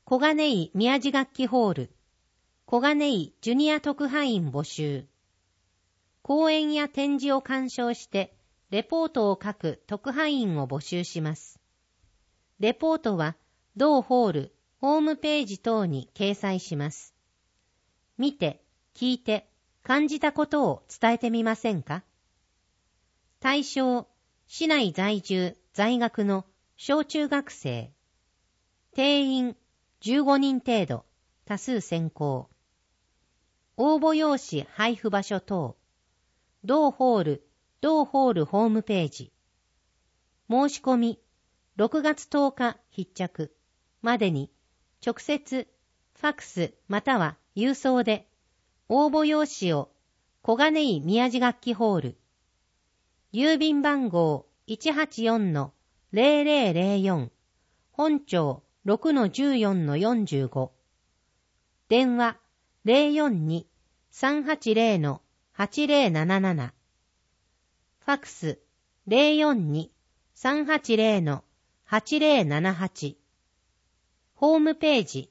小金井宮地楽器ホール、小金井ジュニア特派員募集。講演や展示を鑑賞して、レポートを書く特派員を募集します。レポートは、同ホール、ホームページ等に掲載します。見て、聞いて、感じたことを伝えてみませんか？対象、市内在住、在学の小中学生。定員、15人程度、多数選考。応募用紙配布場所等。同ホールホームページ。申し込み、6月10日必着までに、直接、ファクスまたは郵送で、応募用紙を小金井宮地楽器ホール、郵便番号 184-0004 本町 6-14-45 電話 042-380-8077 ファクス 042-380-8078 ホームページ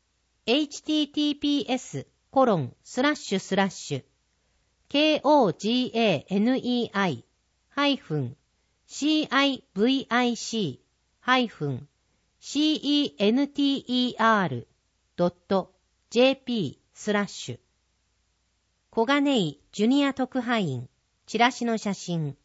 koganei-civic-center.jp 小金井ジュニア特派員チラシの写真